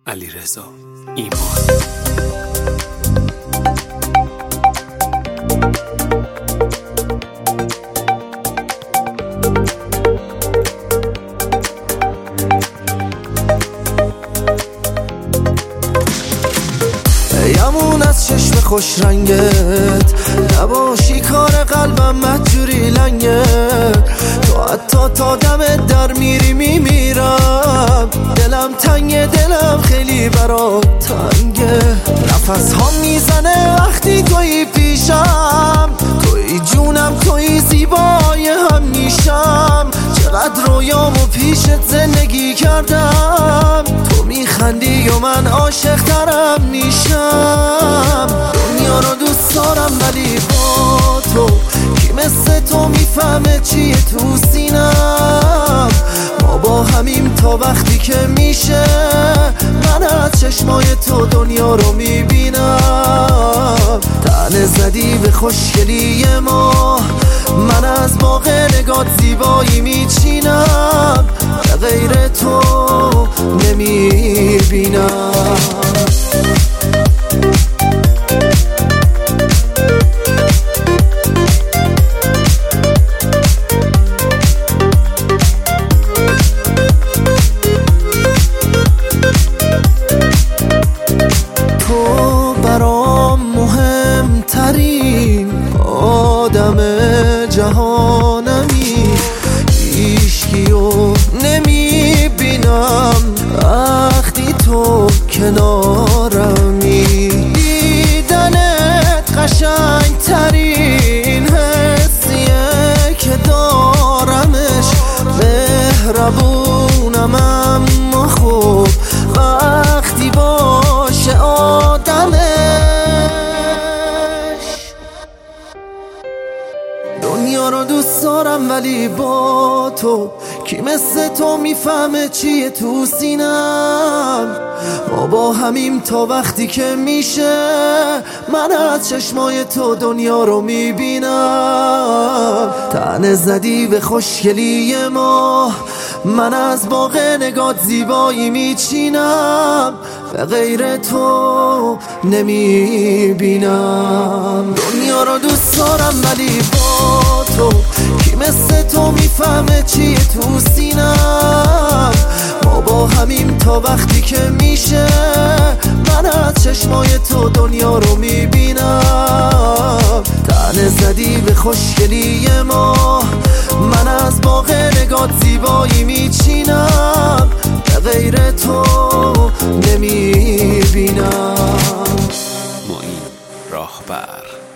علیرضا ایمان. یمون از چشم خوش رنگت نباشی کار قلبم مجبوری لنگه تو حتی تا دمت در میری میمیرم دلم تنگه دلم خیلی برات تنگه نفس ها میزنه وقتی توی پیشم توی جونم توی زیبای هم میشم چقدر رویامو پیشت زندگی کردم تو میخندی و من عاشق ترم میشم دنیا رو دوست دارم ولی با تو کی مثل تو میفهمه چیه تو سینم ما با همیم تا وقتی که میشه من از چشمای تو دنیا رو میبینم تنه زدی به خوشگلی ما من از باغ نگات زیبایی میچینم غیر تو نمیبینم تو برام مهمترین آدم جهانمی هیچکیو نمیبینم وقتی تو کنارمی دیدنت قشنگ ترین حسیه که دارمش مهربونم اما خوب وقتی باشه آدمش دنیا رو دوست دارم ولی با تو کی مثل تو میفهمه چیه تو سینم ما با همیم تا وقتی که میشه من از چشمای تو دنیا رو میبینم تنه زدی به خوشگلی ما من از باغ نگات زیبایی میچینم و غیر تو نمیبینم دنیا رو دوست دارم ولی با تو کی مثل تو میفهمه چیه تو سینم ما با همیم تا وقتی که میشه من از چشمای تو دنیا رو میبینم تنه زدی به خوشگلی ما من از باغ نگات زیبایی میچینم غیر تو نمیبینم معین راهبر.